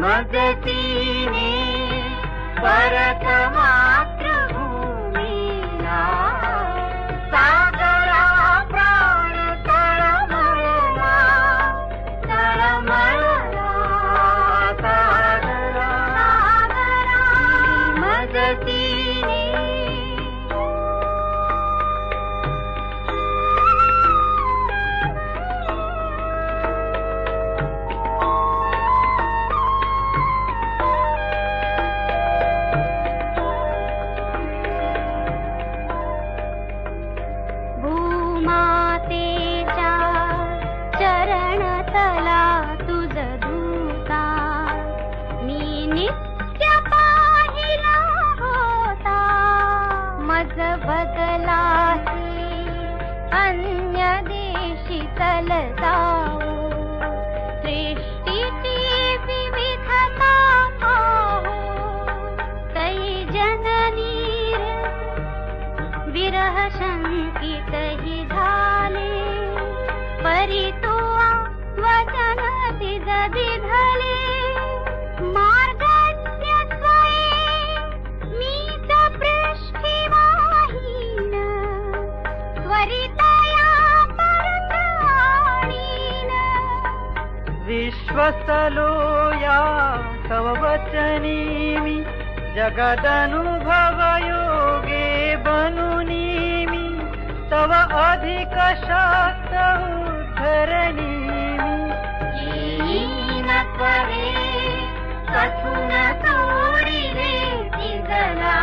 मदतीने परत मातृभूमीला सागरा प्राण तळमळला तळमळला सागरा मदतीने अन्य देशी तलताओ सृष्टीची विविधता पाहो तै जननीर विरह शंकित हि झाले परितो वचन दिधले मार्गस्य स्वये मीच पृष्ठिवाहीन त्वरितया परताणीन विश्वसलोया तव वचनीमि जगदनुभव योगे बनुनीमि तव अधिक शास्त्र उद्धरणीमि हीन त्वरे कथुन तोडिले तिगला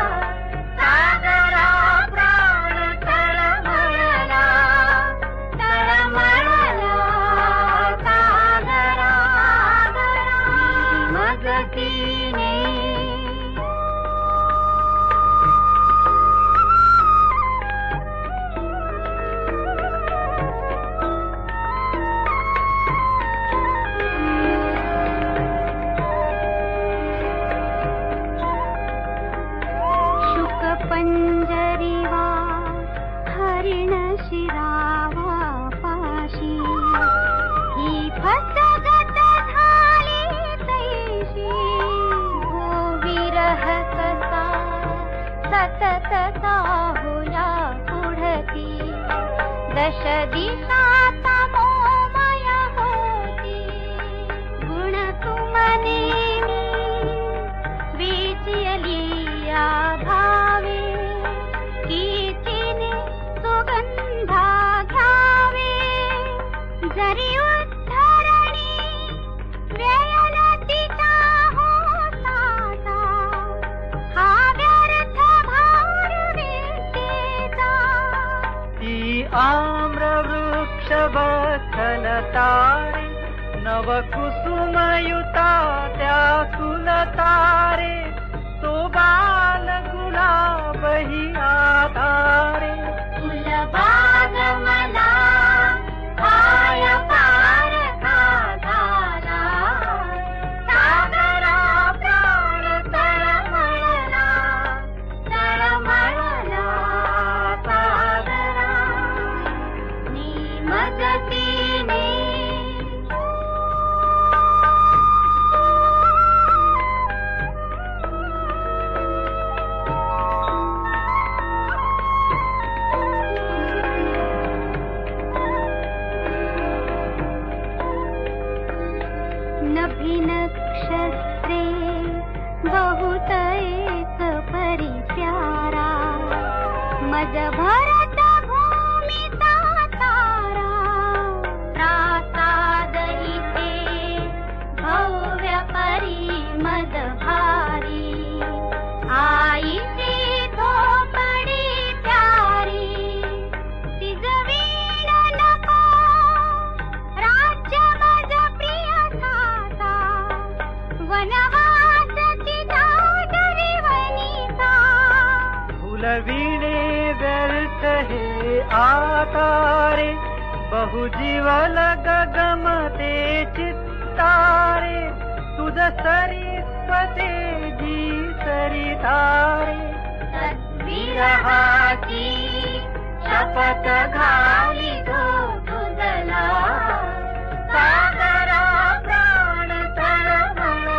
सागरा प्राण तळमळला तळमळला सागरा मदतीने पंजरीवा हरिण शिरावा पाशी ही फसगत झाली तैशी हो विरह कसा सतत साहुया पुढती दश दिशा तमोमय होती गुण तुमनेमी विचलिया भावे कीर्तीने सुगंधा घ्यावे जरी उद्धरणी व्ययलतिता होता हा व्यर्थ भार विद्येचा ती आम्र वृक्ष बसलतारे नव कुसुमयुता त्या कुलतारे तो बाल गुलाब ही आधारे फुलबाग मला पाय पार झाला सागरा प्राण तळमळला तळमळला सागरा नी मदतीने नक्षत्रे बहुत एक परिप्यारा मज भरत भूमि तारा प्रासादहिते भव्य परिमद भारी आईची झोपडी प्यारी तिजवीण नको राज्य मज प्रिय साता वनवास तिचा वनिता फुलविणे व्यर्थ हे आतारे बहुजीवल गगमते चित्तारे तुझ सरीस्वते जी सरितारे तद्विरहाची शपथ घाली तो तुझला सागरा प्राण तळमळला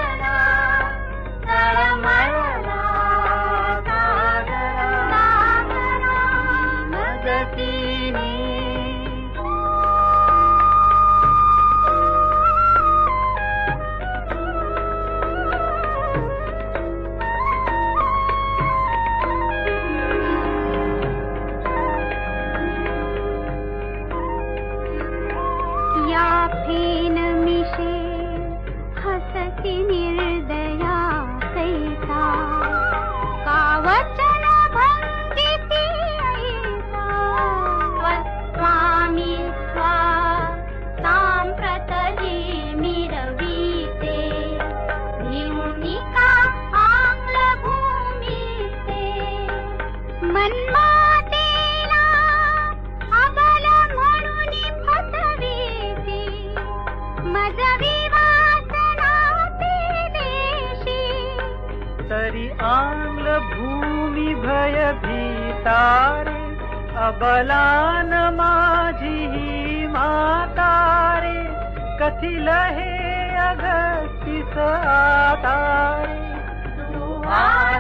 मजवी वासनाचे देशी, तरी आंग्ल भूमी भय भीतारे, अबलान माझी ही मातारे, कथिल हे अगस्तीस आतारे.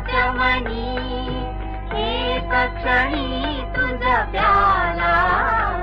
वाचमनी एक क्षणी तुझ प्याला